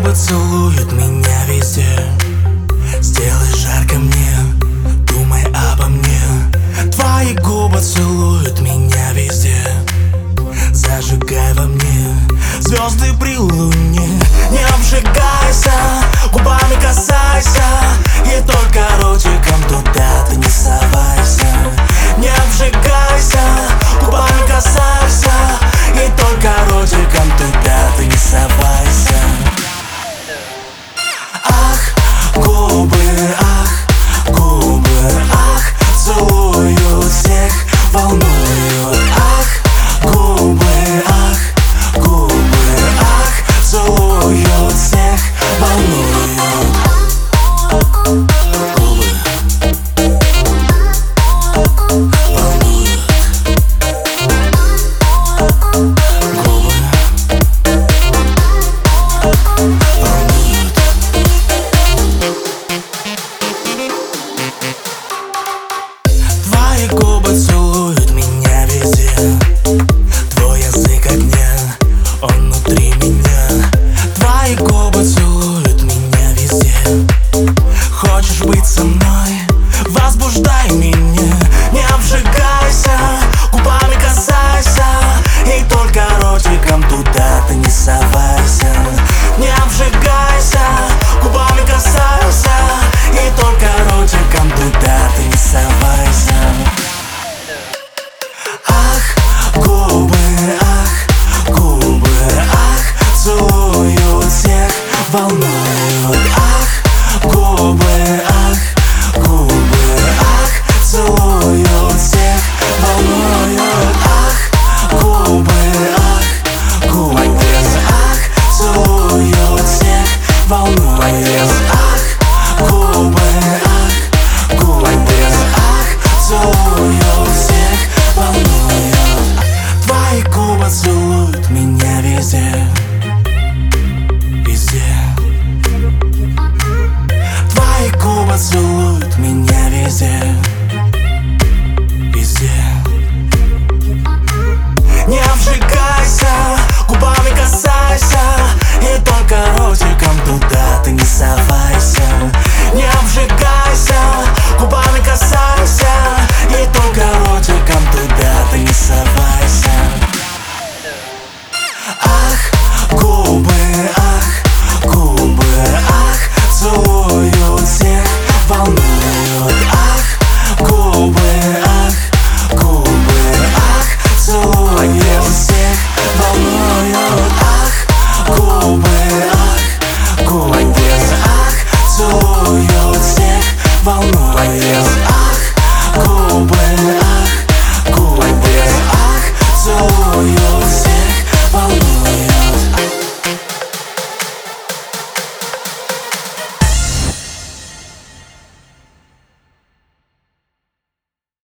губы целуют меня везде. Сделай жарко мне, думай обо мне. Твои губы целуют меня везде. Зажигай во мне звезды при луне. Не обжигайся, губами касайся, и только ротиком туда ты не совайся. Не обжигайся, губами касайся, и только ротиком туда ты не совайся. Ах, губы, ах, целуют всех, волнуют. Ах, губы, ах, целуют всех, волнуют. Губы волнуют. Губы волнуют. Твои губы целуют меня везде. Твой язык огня, он внутри меня. Твои губы целуют меня везде. Хочешь быть со мной? Возбуждай меня. Не обжигайся, губами касайся, и только ротиком туда ты не совайся. Не обжигайся, губами касайся, и только ротиком туда ты не совайся. Ах, губы, ах, целуют всех, волнуют. Ах, губы, ах, целуют всех, волнуют. Ах, губы, ах, целуют всех, волнуют. Ах, губы, ах, целуют всех, волнуют. Твои губы целуют меня везде. Везде. Твои губы целуют меня везде. Везде.